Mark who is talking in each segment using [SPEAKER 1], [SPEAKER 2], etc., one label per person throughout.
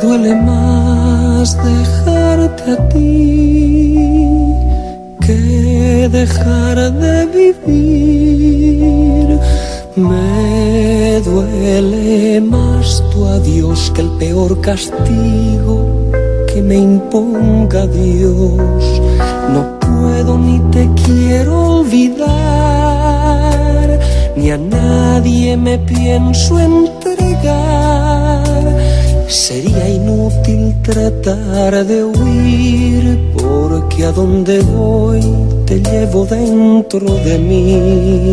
[SPEAKER 1] duele más dejarte a ti que dejar de vivir. Me duele más tu adiós que el peor castigo que me imponga Dios. No puedo ni te quiero olvidar, ni a nadie me pienso entregar. Sería inútil tratar de huir, porque a donde voy te llevo dentro de mí.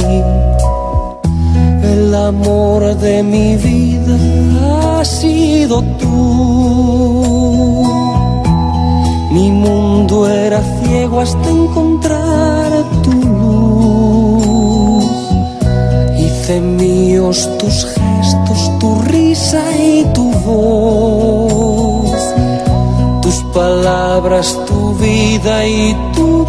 [SPEAKER 1] El amor de mi vida has sido tú. Mi mundo era ciego hasta encontrar tu luz. Hice míos tus gestos, tu risa y tu voz, tus palabras, tu vida y tu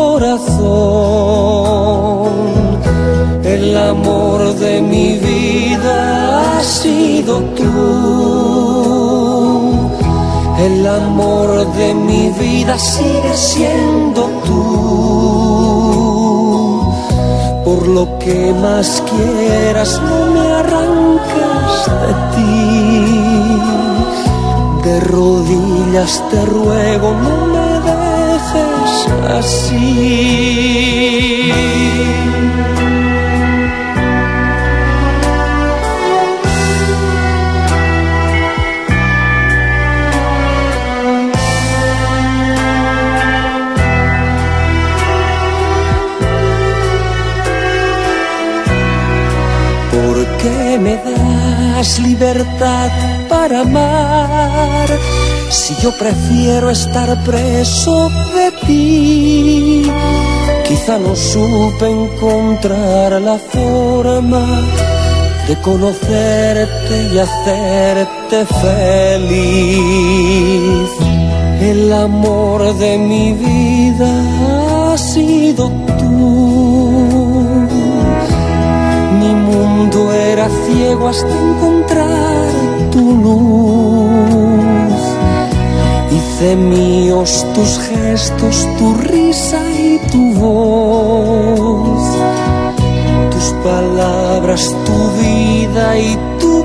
[SPEAKER 1] corazón. El amor de mi vida has sido tú. El amor de mi vida sigue siendo tú. Por lo que más quieras, no me arranques de ti. De rodillas te ruego, no me dejes así. ¿Por qué me das libertad para amar, si yo prefiero estar preso de ti? Quizá no supe encontrar la forma de conocerte y hacerte feliz. El amor de mi vida ha sido tú. Mi mundo era ciego hasta encontrar tu luz. Hice míos tus gestos, tu risa y tu voz, tus palabras, tu vida y tu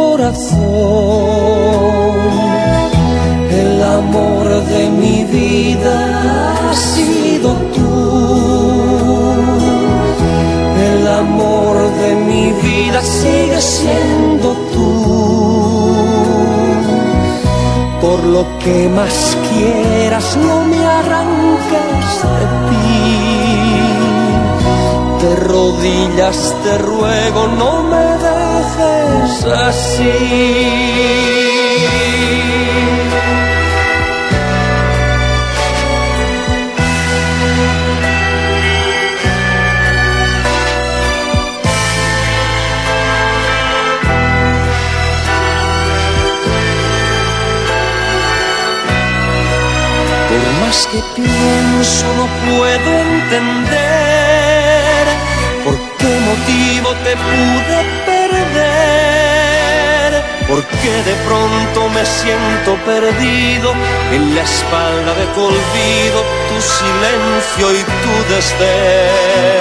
[SPEAKER 1] corazón. El amor de mi vida ha sido tú. El amor de mi vida sigue siendo tú. Por lo que más quieras, no me arranques de ti. De rodillas te ruego, no me dejes así. Por más que pienso no puedo entender por qué motivo te pude perder, porque de pronto me siento perdido en la espalda de tu olvido, tu silencio y tu desdén.